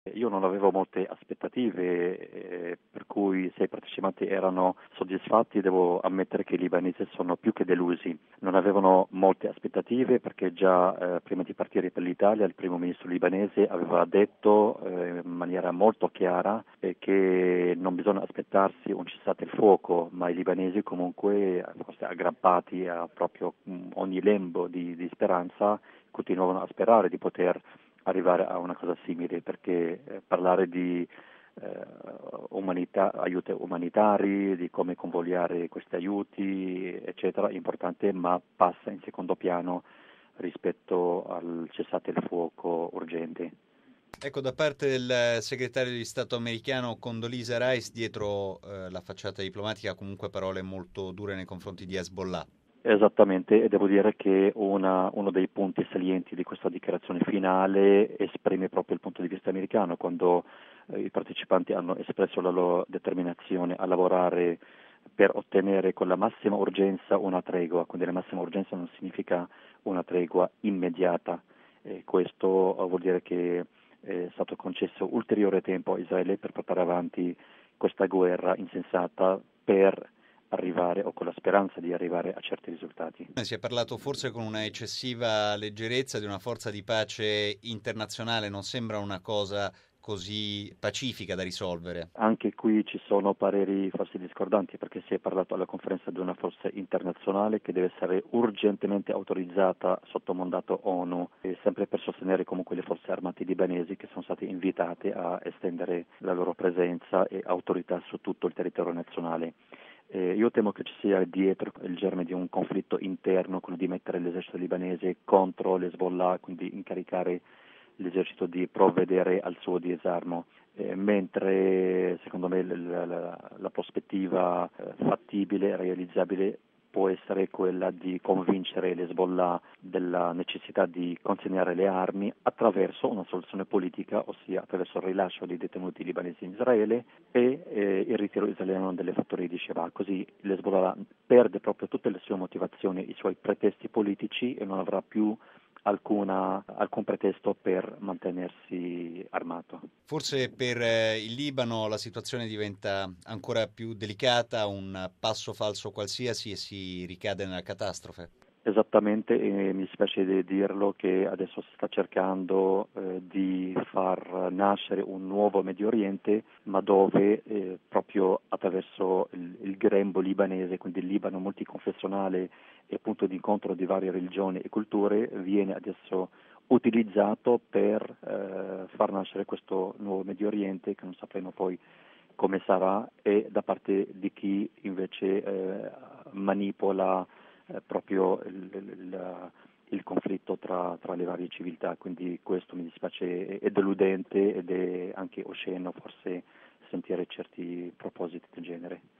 Io non avevo molte aspettative, per cui se i partecipanti erano soddisfatti, devo ammettere che i libanesi sono più che delusi. Non avevano molte aspettative perché già prima di partire per l'Italia il primo ministro libanese aveva detto in maniera molto chiara che non bisogna aspettarsi un cessate il fuoco, ma i libanesi comunque, forse aggrappati a proprio ogni lembo di speranza, continuavano a sperare di poter arrivare a una cosa simile, perché parlare di aiuti umanitari, di come convogliare questi aiuti, eccetera, è importante, ma passa in secondo piano rispetto al cessate il fuoco urgente. Ecco, da parte del segretario di Stato americano Condoleezza Rice, dietro la facciata diplomatica, comunque parole molto dure nei confronti di Hezbollah. Esattamente, e devo dire che uno dei punti salienti di questa dichiarazione finale esprime proprio il punto di vista americano, quando i partecipanti hanno espresso la loro determinazione a lavorare per ottenere con la massima urgenza una tregua, quindi la massima urgenza non significa una tregua immediata, questo vuol dire che è stato concesso ulteriore tempo a Israele per portare avanti questa guerra insensata per arrivare o con la speranza di arrivare a certi risultati. Si è parlato forse con una eccessiva leggerezza di una forza di pace internazionale, non sembra una cosa così pacifica da risolvere. Anche qui ci sono pareri forse discordanti perché si è parlato alla conferenza di una forza internazionale che deve essere urgentemente autorizzata sotto mandato ONU, sempre per sostenere comunque le forze armate libanesi che sono state invitate a estendere la loro presenza e autorità su tutto il territorio nazionale. Io temo che ci sia dietro il germe di un conflitto interno, quello di mettere l'esercito libanese contro l'Hezbollah, quindi incaricare l'esercito di provvedere al suo disarmo, mentre secondo me la prospettiva fattibile, realizzabile, può essere quella di convincere l'Hezbollah della necessità di consegnare le armi attraverso una soluzione politica, ossia attraverso il rilascio dei detenuti libanesi in Israele e il ritiro israeliano delle fattorie di Shebaa. Così l'Hezbollah perde proprio tutte le sue motivazioni, i suoi pretesti politici e non avrà più alcun pretesto per mantenersi armato. Forse per il Libano la situazione diventa ancora più delicata, un passo falso qualsiasi e si ricade nella catastrofe. Esattamente, e mi spiace di dirlo che adesso si sta cercando di far nascere un nuovo Medio Oriente, ma dove proprio attraverso il grembo libanese, quindi il Libano multiconfessionale e punto di incontro di varie religioni e culture, viene adesso utilizzato per far nascere questo nuovo Medio Oriente che non sapremo poi come sarà e da parte di chi invece manipola proprio il conflitto tra le varie civiltà, quindi questo mi dispiace, è deludente ed è anche osceno forse sentire certi propositi del genere.